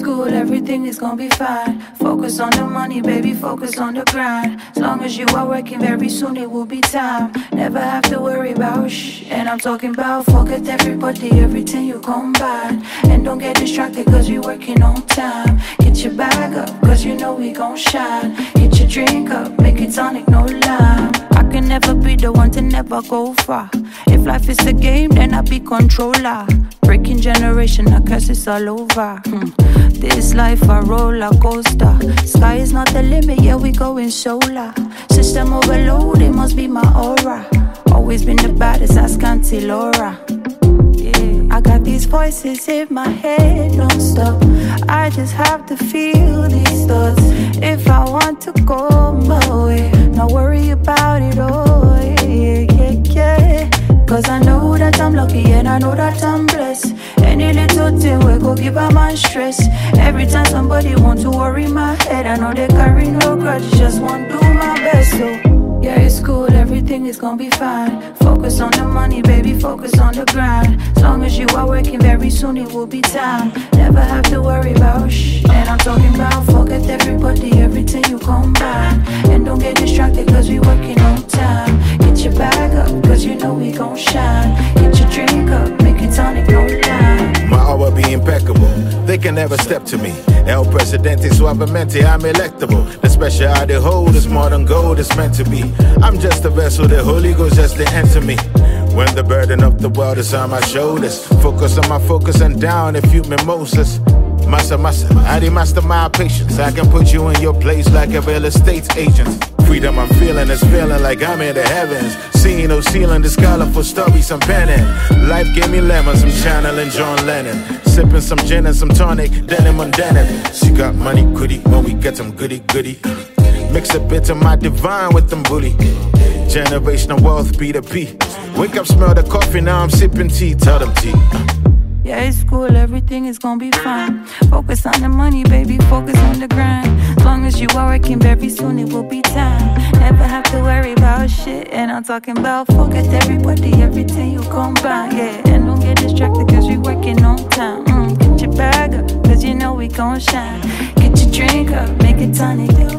school, everything is gonna be fine. Focus on the money, baby, focus on the grind. As long as you are working, very soon it will be time. Never have to worry about and I'm talking about forget everybody, everything you combine. And don't get distracted cause we working on time. Get your bag up cause you know we gon' shine. Get your drink up, make it tonic, no lime. I can never be the one to never go far. If life is a game, then I be controller. Breaking generation, I curse it's all over. This life a roller coaster. Sky is not the limit, yeah we going solar. System overload, it must be my aura. Always been the baddest, ask Auntie Laura. Yeah, I got these voices in my head non-stop. I just have to feel these thoughts. If I want to go my way, not worry about it all. Yeah. Cause I know that I'm lucky and I know that I'm blessed. Any little thing we go give a man stress. Every time somebody want to worry my head, I know they carry no grudge, just want to do my best. So yeah, it's cool, everything is gonna be fine. Focus on the money, baby, focus on the grind. As long as you are working, very soon it will be time. Never have to worry about and I'm talking about forget everybody, everything you combine. And don't get distracted cause we working on time. Get your bag up cause you know we gon' shine. Get your drink up, make it tonic, no lime. My aura be impeccable, they can never step to me. El Presidente Suavemente, I'm electable. The special I hold is more than gold, it's meant to be. I'm just a vessel, the Holy Ghost just to enter me. When the burden of the world is on my shoulders, focus on my focus and down a few mimosas. Massa, I master my patience. I can put you in your place like a real estate agent. Freedom I'm feeling is feeling like I'm in the heavens. Seeing no ceiling, this colorful stories I'm penning. Life gave me lemons, I'm channeling John Lennon. Sipping some gin and some tonic, denim on denim. She got money, goody, when we get them goody. Mix a bit of my divine with them bully. Generational wealth, B2P. Wake up, smell the coffee, now I'm sipping tea, tell them tea. Yeah, it's cool, everything is gonna be fine. Focus on the money, baby, focus on the grind. As long as you are working, very soon it will be time. Never have to worry about shit, and I'm talking about forget everybody, everything you combine. Yeah, and don't get distracted cause we working on time. Get your bag up, cause you know we gon' shine. Get your drink up, make it tonic.